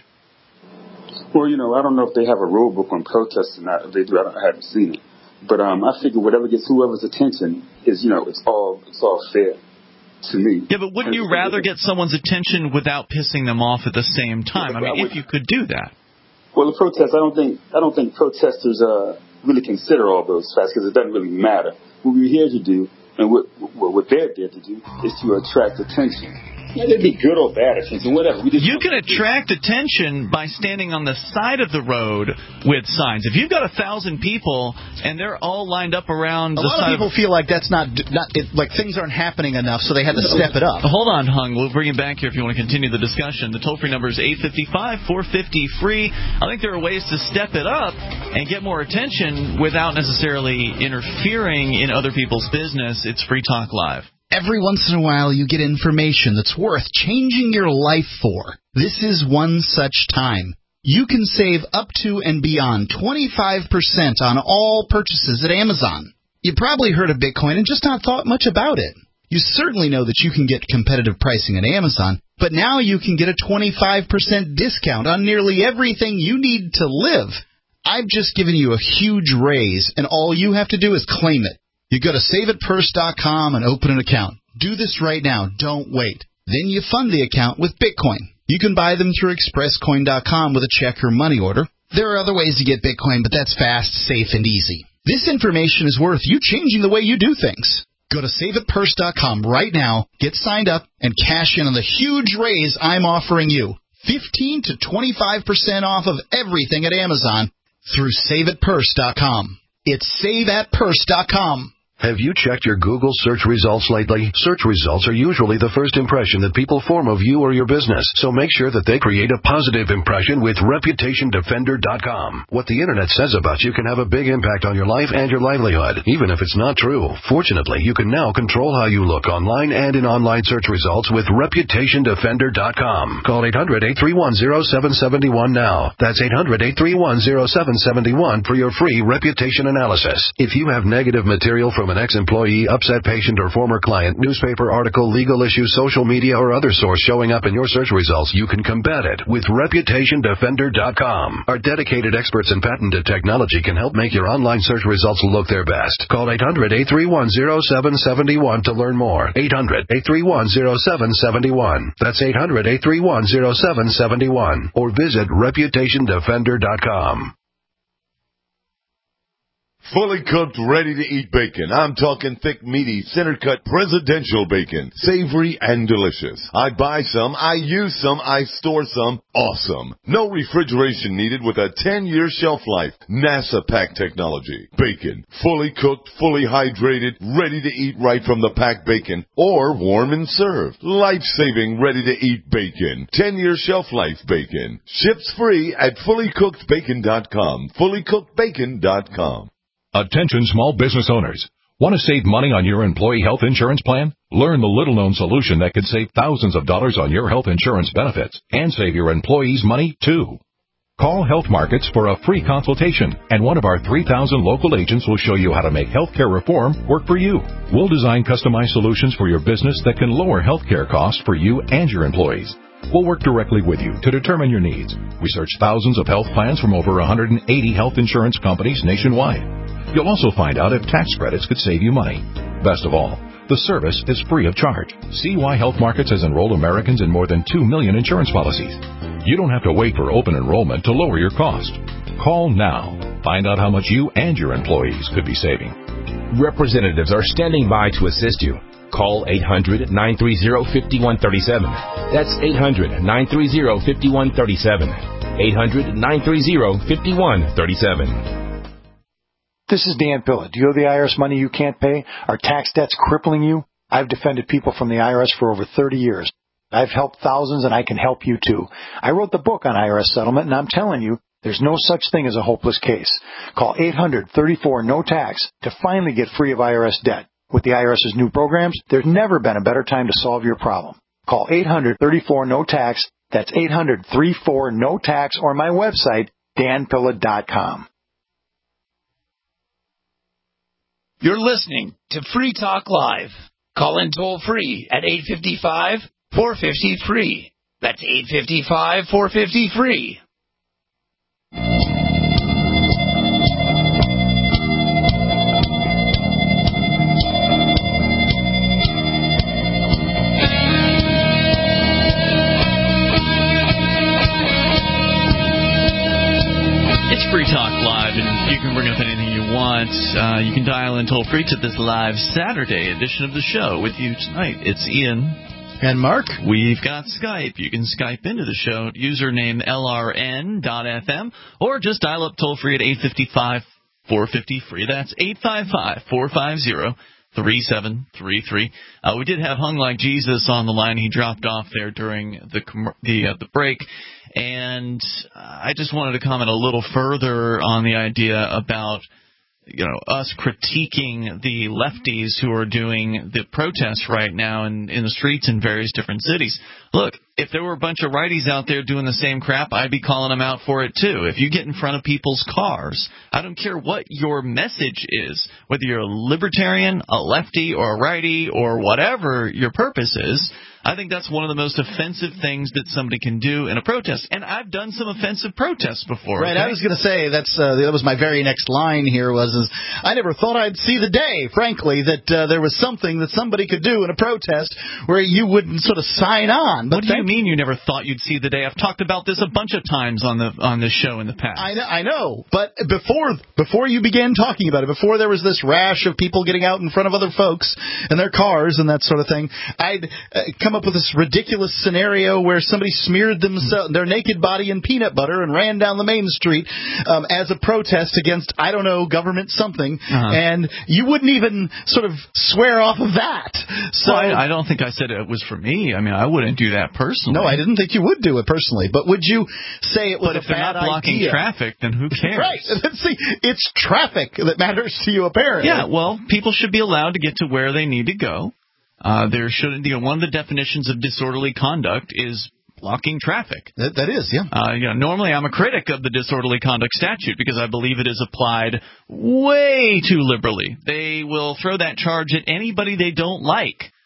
Well, you know, I don't know if they have a rule book on protests or not. If they do, I, don't, I haven't seen it. But um, I figure whatever gets whoever's attention is, you know, it's all it's all fair to me. Yeah, but wouldn't you rather get someone's attention without pissing them off at the same time? I mean, if you could do that. Well, the protests, I don't think I don't think protesters uh, really consider all those facts because it doesn't really matter. What we're here to do and what what, what they're there to do is to attract attention. Yeah, it'd be good or bad attention, whatever. We just you can attract attention by standing on the side of the road with signs. If you've got a thousand people and they're all lined up around a the lot side of people of, feel like that's not, not it, like things aren't happening enough, so they had to step it up. Hold on, Hung. We'll bring you back here if you want to continue the discussion. The toll-free number is eight five five, four five zero, free. I think there are ways to step it up and get more attention without necessarily interfering in other people's business. It's Free Talk Live. Every once in a while you get information that's worth changing your life for. This is one such time. You can save up to and beyond twenty-five percent on all purchases at Amazon. You probably heard of Bitcoin and just not thought much about it. You certainly know that you can get competitive pricing at Amazon, but now you can get a twenty-five percent discount on nearly everything you need to live. I've just given you a huge raise, and all you have to do is claim it. You go to save it purse dot com and open an account. Do this right now. Don't wait. Then you fund the account with Bitcoin. You can buy them through express coin dot com with a check or money order. There are other ways to get Bitcoin, but that's fast, safe, and easy. This information is worth you changing the way you do things. Go to save it purse dot com right now, get signed up, and cash in on the huge raise I'm offering you. fifteen to twenty-five percent off of everything at Amazon through save it purse dot com. It's save at purse dot com. Have you checked your Google search results lately? Search results are usually the first impression that people form of you or your business, so make sure that they create a positive impression with reputation defender dot com. What the Internet says about you can have a big impact on your life and your livelihood, even if it's not true. Fortunately, you can now control how you look online and in online search results with reputation defender dot com. Call eight hundred, eight three one, zero seven seven one now. That's eight hundred, eight three one, zero seven seven one for your free reputation analysis. If you have negative material from an ex-employee, upset patient, or former client, newspaper article, legal issue, social media, or other source showing up in your search results, you can combat it with reputation defender dot com. Our dedicated experts in patented technology can help make your online search results look their best. Call eight hundred, eight three one, zero seven seven one to learn more. eight hundred, eight three one, zero seven seven one. That's eight hundred, eight three one, zero seven seven one. Or visit reputation defender dot com. Fully cooked, ready-to-eat bacon. I'm talking thick, meaty, center-cut presidential bacon. Savory and delicious. I buy some, I use some, I store some. Awesome. No refrigeration needed with a ten-year shelf life. NASA pack technology. Bacon. Fully cooked, fully hydrated, ready to eat right from the packed bacon. Or warm and served. Life-saving, ready-to-eat bacon. ten-year shelf life bacon. Ships free at fully cooked bacon dot com. fully cooked bacon dot com. Attention small business owners. Want to save money on your employee health insurance plan? Learn the little-known solution that could save thousands of dollars on your health insurance benefits and save your employees money, too. Call Health Markets for a free consultation, and one of our three thousand local agents will show you how to make healthcare reform work for you. We'll design customized solutions for your business that can lower healthcare costs for you and your employees. We'll work directly with you to determine your needs. We search thousands of health plans from over one hundred eighty health insurance companies nationwide. You'll also find out if tax credits could save you money. Best of all, the service is free of charge. See why Health Markets has enrolled Americans in more than two million insurance policies. You don't have to wait for open enrollment to lower your cost. Call now. Find out how much you and your employees could be saving. Representatives are standing by to assist you. Call eight hundred, nine three zero, five one three seven. That's eight hundred, nine three zero, five one three seven. eight hundred, nine three zero, five one three seven. This is Dan Pilla. Do you owe the I R S money you can't pay? Are tax debts crippling you? I've defended people from the I R S for over thirty years. I've helped thousands, and I can help you too. I wrote the book on I R S settlement, and I'm telling you, there's no such thing as a hopeless case. Call eight hundred, thirty-four, no tax to finally get free of I R S debt. With the I R S's new programs, there's never been a better time to solve your problem. Call eight hundred, thirty-four, no tax. That's eight hundred, thirty-four, no tax, or my website, dan pilla dot com. You're listening to Free Talk Live. Call in toll free at eight five five, four five zero, free. That's eight five five, four five zero, free. It's Free Talk Live, and you can bring up anything you want. Uh, you can dial in toll-free to this live Saturday edition of the show. With you tonight, it's Ian. And Mark. We've got Skype. You can Skype into the show, username L R N dot F M, or just dial up toll-free at eight five five, four five zero, free. That's eight five five, four five zero, three seven three three. Uh, we did have Hung Like Jesus on the line. He dropped off there during the the, uh, the break. And I just wanted to comment a little further on the idea about, you know, us critiquing the lefties who are doing the protests right now in, in the streets in various different cities. Look, if there were a bunch of righties out there doing the same crap, I'd be calling them out for it too. If you get in front of people's cars, I don't care what your message is, whether you're a libertarian, a lefty, or a righty, or whatever your purpose is, I think that's one of the most offensive things that somebody can do in a protest. And I've done some offensive protests before. Right, okay? I was going to say, that's uh, that was my very next line here was, is, I never thought I'd see the day, frankly, that uh, there was something that somebody could do in a protest where you wouldn't sort of sign on. But what do you mean you never thought you'd see the day? I've talked about this a bunch of times on the on this show in the past. I know, I know, but before before you began talking about it, before there was this rash of people getting out in front of other folks in their cars and that sort of thing, I'd uh, come up with this ridiculous scenario where somebody smeared themselves, their naked body in peanut butter and ran down the main street um, as a protest against, I don't know, government something, uh-huh. and you wouldn't even sort of swear off of that. So well, I, I don't think I said it was for me. I mean, I wouldn't do that personally. No, I didn't think you would do it personally, but would you say it was but a if they're bad not blocking idea? Traffic, then who cares? Right. See, it's traffic that matters to you, apparently. Yeah, well, people should be allowed to get to where they need to go. Uh, there shouldn't, you know, one of the definitions of disorderly conduct is blocking traffic. That, that is, yeah. Uh, you know, normally I'm a critic of the disorderly conduct statute because I believe it is applied way too liberally. They will throw that charge at anybody they don't like.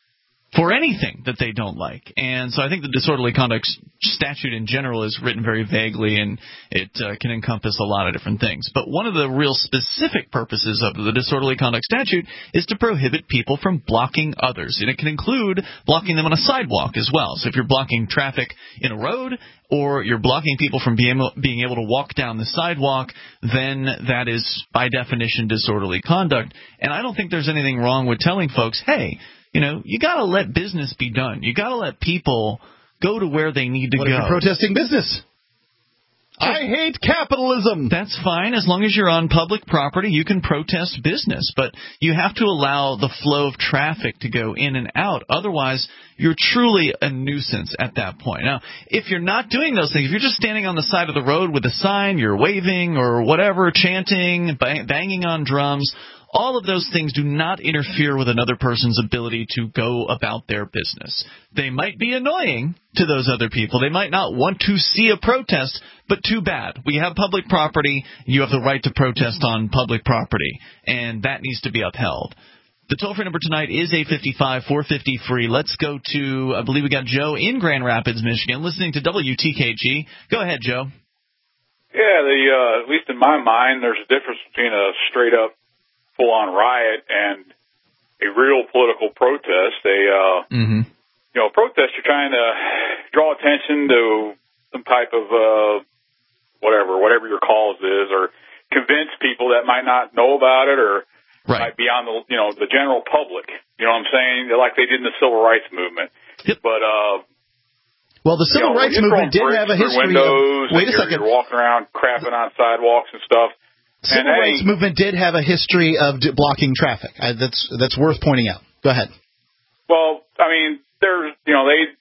for anything that they don't like. And so I think the disorderly conduct statute in general is written very vaguely, and it uh, can encompass a lot of different things. But one of the real specific purposes of the disorderly conduct statute is to prohibit people from blocking others. And it can include blocking them on a sidewalk as well. So if you're blocking traffic in a road, or you're blocking people from being able, being able to walk down the sidewalk, then that is, by definition, disorderly conduct. And I don't think there's anything wrong with telling folks, hey, you know, you got to let business be done. You got to let people go to where they need to what go. What if you're protesting business? I hate capitalism. That's fine. As long as you're on public property, you can protest business. But you have to allow the flow of traffic to go in and out. Otherwise, you're truly a nuisance at that point. Now, if you're not doing those things, if you're just standing on the side of the road with a sign, you're waving or whatever, chanting, banging on drums, all of those things do not interfere with another person's ability to go about their business. They might be annoying to those other people. They might not want to see a protest, but too bad. We have public property. You have the right to protest on public property, and that needs to be upheld. The toll-free number tonight is eight five five, four five zero, free. Let's go to, I believe we got Joe in Grand Rapids, Michigan, listening to W T K G. Go ahead, Joe. Yeah, the uh, at least in my mind, there's a difference between a straight-up full-on riot and a real political protest. A uh, mm-hmm. you know, protest, you're trying to draw attention to some type of uh, whatever, whatever your cause is, or convince people that might not know about it, or right. might be on the you know the general public. You know what I'm saying? Like they did in the civil rights movement. Yep. But uh, well, the civil you know, rights movement did have a history. Windows, of, wait a you're, second. You're walking around crapping on sidewalks and stuff. Civil and, rights hey, movement did have a history of d- blocking traffic. I, that's that's worth pointing out. Go ahead. Well, I mean, there's, you know, they,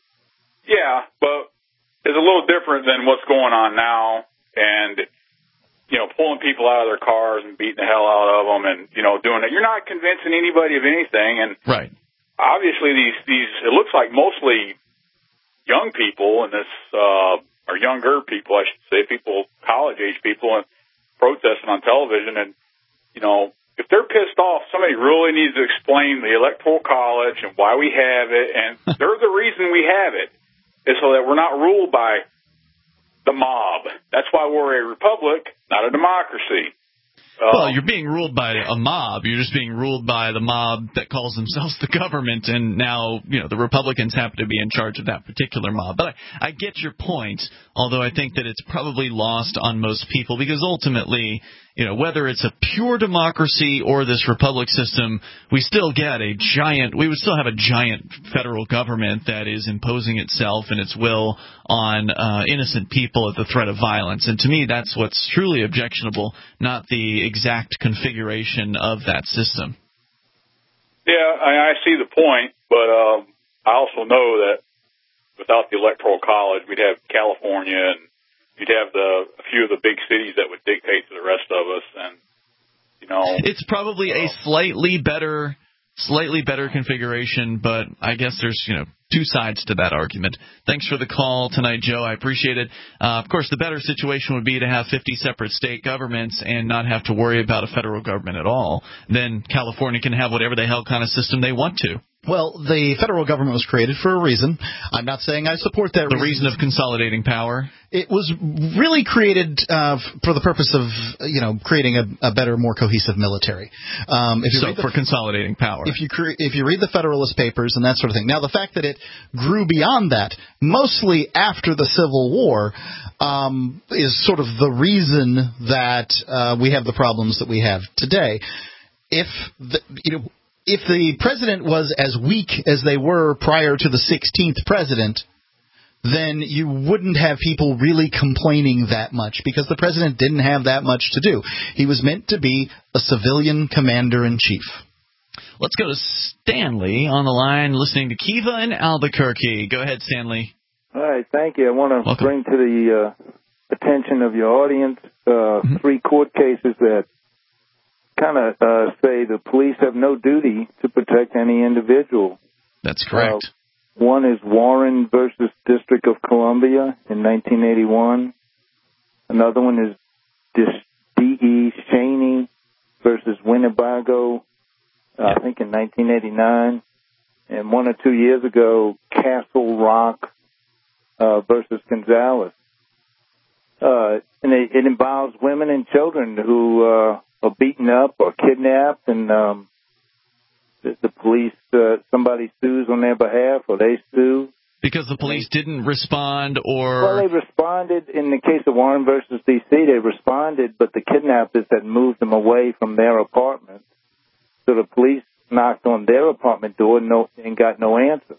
yeah, but it's a little different than what's going on now, and you know, pulling people out of their cars and beating the hell out of them, and you know, doing it. You're not convincing anybody of anything, and right. obviously these these it looks like mostly young people, and this uh, or younger people, I should say, people, college age people, and protesting on television, and you know, if they're pissed off, somebody really needs to explain the Electoral College and why we have it, and they're the reason we have it, is so that we're not ruled by the mob. That's why we're a republic, not a democracy. Well, you're being ruled by a mob. You're just being ruled by the mob that calls themselves the government, and now, you know, the Republicans happen to be in charge of that particular mob. But I, I get your point, although I think that it's probably lost on most people, because ultimately, you know, whether it's a pure democracy or this republic system, we still get a giant, we would still have a giant federal government that is imposing itself and its will on uh, innocent people at the threat of violence. And to me, that's what's truly objectionable, not the exact configuration of that system. Yeah, I, I see the point, but um, I also know that without the Electoral College, we'd have California, and you'd have the a few of the big cities that would dictate to the rest of us, and you know, it's probably uh, a slightly better, slightly better configuration, but I guess there's you know two sides to that argument. Thanks for the call tonight, Joe. I appreciate it. Uh, of course, the better situation would be to have fifty separate state governments and not have to worry about a federal government at all. Then California can have whatever the hell kind of system they want to. Well, the federal government was created for a reason. I'm not saying I support that the reason. reason of consolidating power. It was really created uh, for the purpose of, you know, creating a, a better, more cohesive military. Um, if you so read the, for consolidating power. If you cre- if you read the Federalist Papers and that sort of thing. Now, the fact that it grew beyond that, mostly after the Civil War, um, is sort of the reason that uh, we have the problems that we have today. If the, you know. If the president was as weak as they were prior to the sixteenth president, then you wouldn't have people really complaining that much, because the president didn't have that much to do. He was meant to be a civilian commander-in-chief. Let's go to Stanley on the line, listening to Kiva in Albuquerque. Go ahead, Stanley. All right, thank you. I want to Welcome. bring to the uh, attention of your audience uh, mm-hmm. three court cases that kind of uh, say the police have no duty to protect any individual. That's correct. Uh, one is Warren versus District of Columbia in nineteen eighty-one. Another one is D E. Cheney versus Winnebago, uh, I think in nineteen eighty-nine. and one or two years ago, Castle Rock uh, versus Gonzalez. Uh, and it, it involves women and children who uh, are beaten up or kidnapped, and um, the, the police, uh, somebody sues on their behalf, or they sue. Because the police didn't respond, or... Well, they responded. In the case of Warren versus D C, they responded, but the kidnappers had moved them away from their apartment. So the police knocked on their apartment door and, no, and got no answer.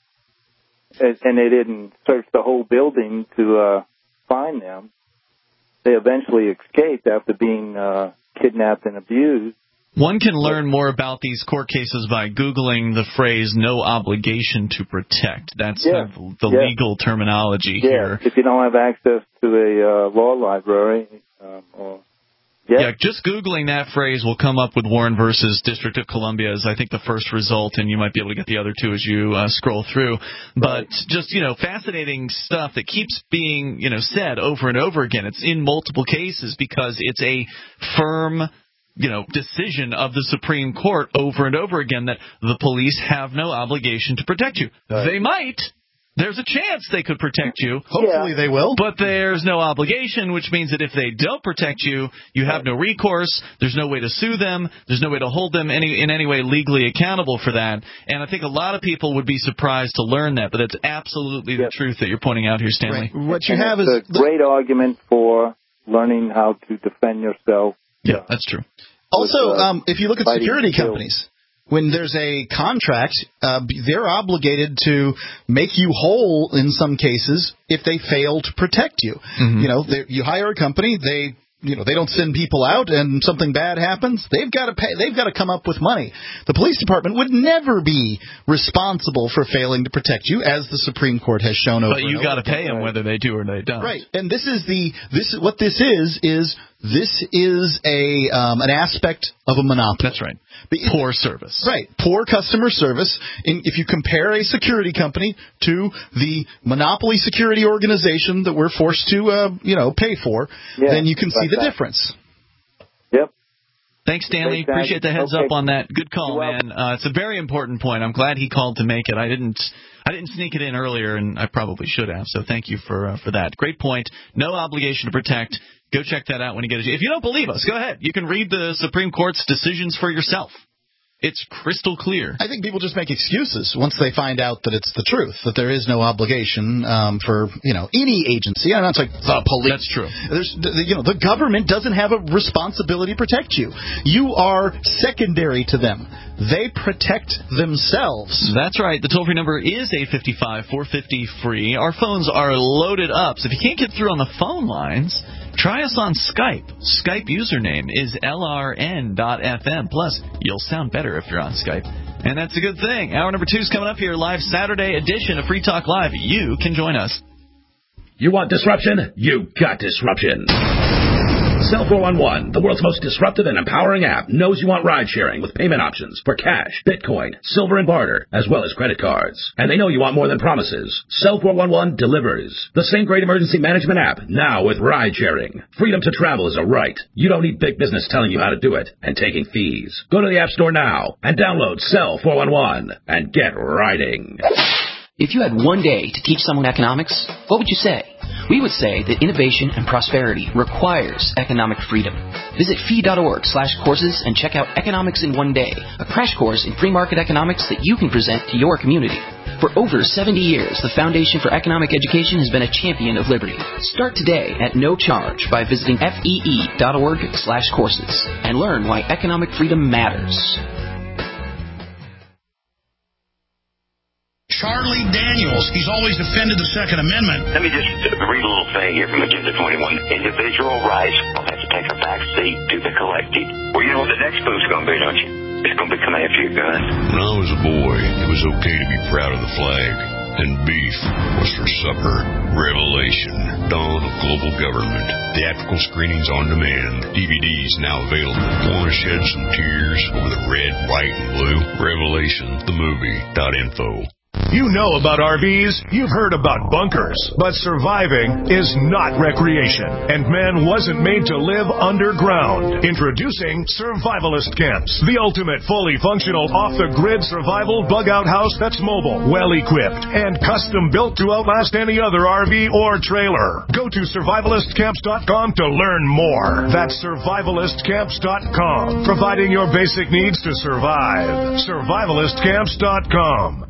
And, and they didn't search the whole building to uh, find them. They eventually escaped after being uh, kidnapped and abused. One can learn more about these court cases by Googling the phrase "no obligation to protect." That's Yeah. kind of the Yeah. legal terminology Yeah, here. if you don't have access to a uh, law library. Um, or, yeah. Yeah, just Googling that phrase will come up with Warren versus District of Columbia as, I think, the first result, and you might be able to get the other two as you uh, scroll through. But just, you know, fascinating stuff that keeps being, you know, said over and over again. It's in multiple cases because it's a firm, you know, decision of the Supreme Court over and over again that the police have no obligation to protect you. Right. They might. There's a chance they could protect you. Hopefully they will. But there's no obligation, which means that if they don't protect you, you have no recourse. There's no way to sue them. There's no way to hold them any in any way legally accountable for that. And I think a lot of people would be surprised to learn that, but that's absolutely the truth that you're pointing out here, Stanley. Right. What you and have it's is a great argument for learning how to defend yourself. Yeah, that's true. Also, with, uh, um, if you look at security companies, when there's a contract, uh, they're obligated to make you whole in some cases if they fail to protect you. Mm-hmm. You know, they, you hire a company, they you know they don't send people out, and something bad happens, they've got to pay. They've got to come up with money. The police department would never be responsible for failing to protect you, as the Supreme Court has shown over. But you got to pay them whether they do or they don't. Right, and this is the this what this is is. This is a um, an aspect of a monopoly. That's right. Poor service. Right. Poor customer service. In, if you compare a security company to the monopoly security organization that we're forced to, uh, you know, pay for, yeah, then you can see the that. difference. Yep. Thanks, Stanley. Thanks, Appreciate the heads okay. up on that. Good call, man. Uh, it's a very important point. I'm glad he called to make it. I didn't. I didn't sneak it in earlier, and I probably should have. So thank you for uh, for that. Great point. No obligation to protect. Go check that out when you get it. If you don't believe us, go ahead. You can read the Supreme Court's decisions for yourself. It's crystal clear. I think people just make excuses once they find out that it's the truth, that there is no obligation um, for, you know, any agency. I'm not like the police. That's true. There's, you know, the government doesn't have a responsibility to protect you. You are secondary to them. They protect themselves. That's right. The toll-free number is eight five five, four five zero, free. Our phones are loaded up, so if you can't get through on the phone lines, try us on Skype. Skype username is L R N dot F M. Plus, you'll sound better if you're on Skype. And that's a good thing. Hour number two is coming up here, live Saturday edition of Free Talk Live. You can join us. You want disruption? You got disruption. Cell four one one, the world's most disruptive and empowering app, knows you want ride-sharing with payment options for cash, Bitcoin, silver and barter, as well as credit cards. And they know you want more than promises. Cell four one one delivers. The same great emergency management app, now with ride-sharing. Freedom to travel is a right. You don't need big business telling you how to do it and taking fees. Go to the App Store now and download Cell four one one and get riding. If you had one day to teach someone economics, what would you say? We would say that innovation and prosperity requires economic freedom. Visit fee.org slash courses and check out Economics in One Day, a crash course in free market economics that you can present to your community. For over seventy years, the Foundation for Economic Education has been a champion of liberty. Start today at no charge by visiting fee.org slash courses and learn why economic freedom matters. Charlie Daniels, he's always defended the Second Amendment. Let me just read a little thing here from Agenda twenty-one. Individual rights will have to take a back seat to the collective. Well, you know what the next move's going to be, don't you? It's going to be coming after your gun. When I was a boy, it was okay to be proud of the flag. And beef was for supper. Revelation, Dawn of Global Government. Theatrical screenings on demand. D V Ds now available. Want to shed some tears over the red, white, and blue? Revelation, the movie. Dot info. You know about R Vs, you've heard about bunkers, but surviving is not recreation, and man wasn't made to live underground. Introducing Survivalist Camps, the ultimate fully functional off-the-grid survival bug-out house that's mobile, well-equipped, and custom-built to outlast any other R V or trailer. Go to survivalist camps dot com to learn more. That's survivalist camps dot com, providing your basic needs to survive. survivalist camps dot com.